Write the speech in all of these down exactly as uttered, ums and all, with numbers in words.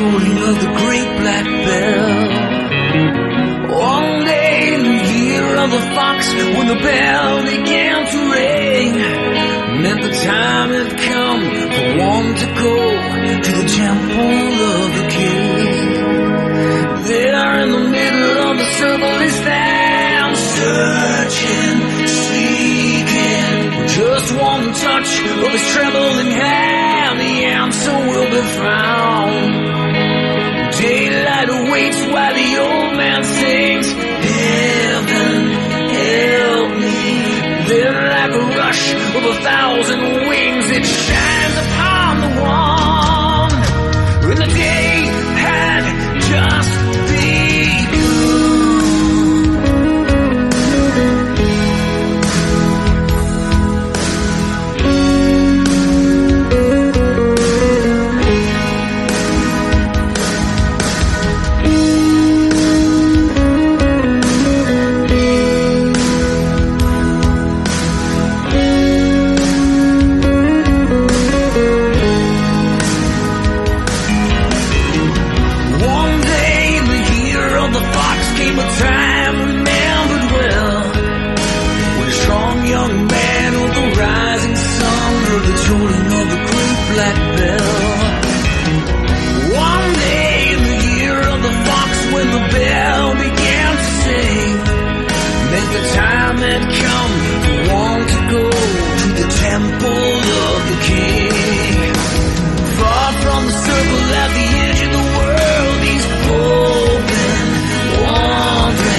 tolling of the great black bell. One day in the year of the fox, when the bell began to ring, meant the time had come for one to go to the temple of the king. There in the middle of the circle he stands, searching, seeking, just one touch of his trembling hand, the answer will be found. Daylight awaits while the old man sings, heaven, help me. Then like a rush of a thousand wings, it shines upon the one when the day had just circle at the edge of the world, he's hoping, wondering.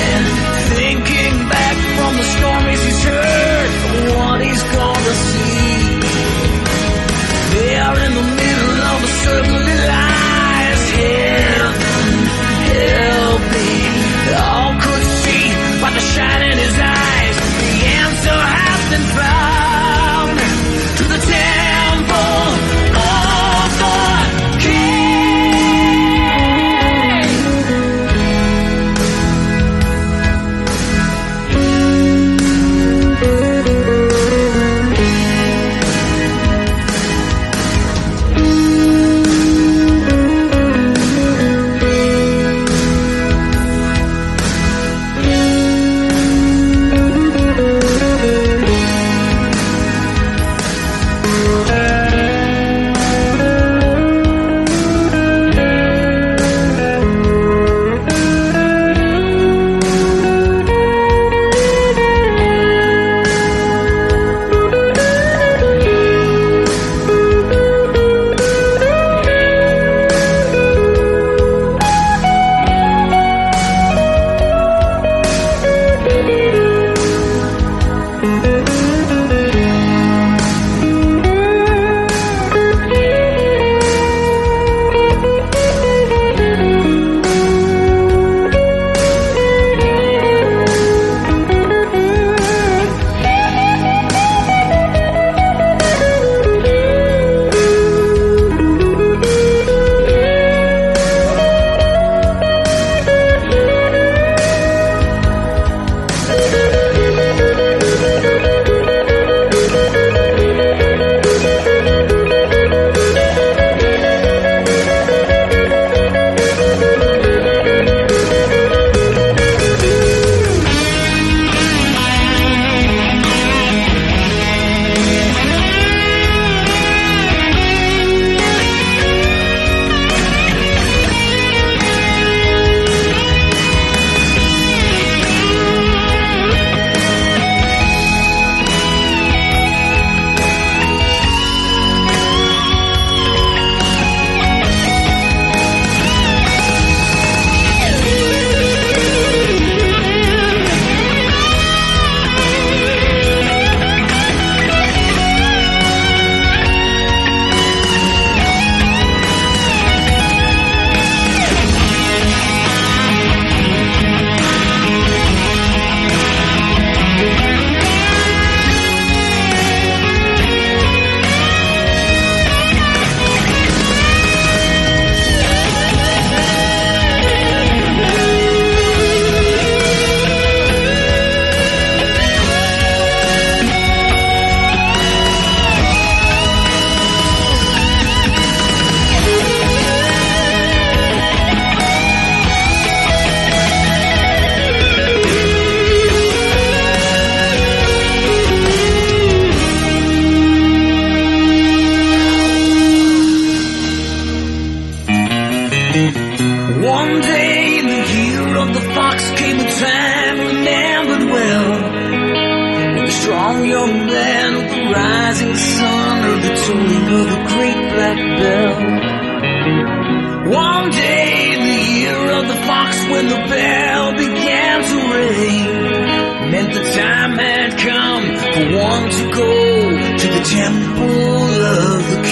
One day in the year of the fox came a time remembered well, when the strong young man of the rising sun heard the tolling of the great black bell. One day in the year of the fox, when the bell began to ring, meant the time had come for one to go to the temple of the